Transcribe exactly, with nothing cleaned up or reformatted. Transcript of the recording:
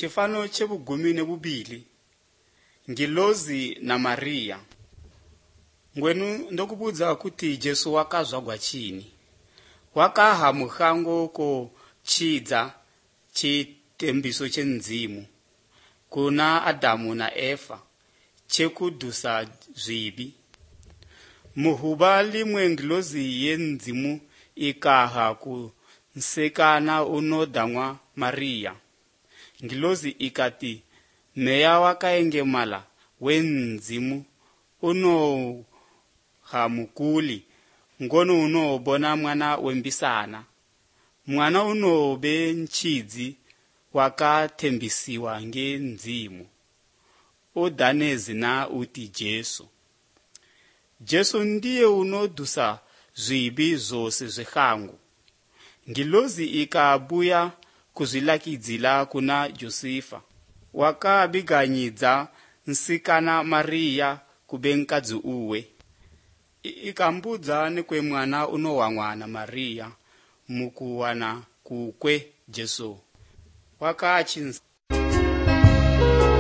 Chifano chebugumi nebubili Ngilozi na Maria. Ngwenu ndokubudza kuti Jesu wakazwagwa chini. Wakaha mukhango ko chidza chitembiso chenzimu. Kuna Adamu na Eva chekudusa zvibi. Muhuba limwe ngilozi yenzimu ikaha ku nsekana unodamwa Maria. Ngilozi ikati meya wakaengemala wenzimu uno hamukuli ngono uno bona mwana wembisana. Mwana uno be nchidzi wakatembisiwa ngenzimu. Udanezi na uti Jesu. Jesu ndiye unodusa zvibi zose zvehangu. Ngilozi ikabuya kuzilakidzila kuna Josefa. Wakabiganyidza nsikana Maria kubenkadzi uwe. Ikambudza nekwe mwana unowamwana Maria mukuwana kukwe Jesu. Wakachinza.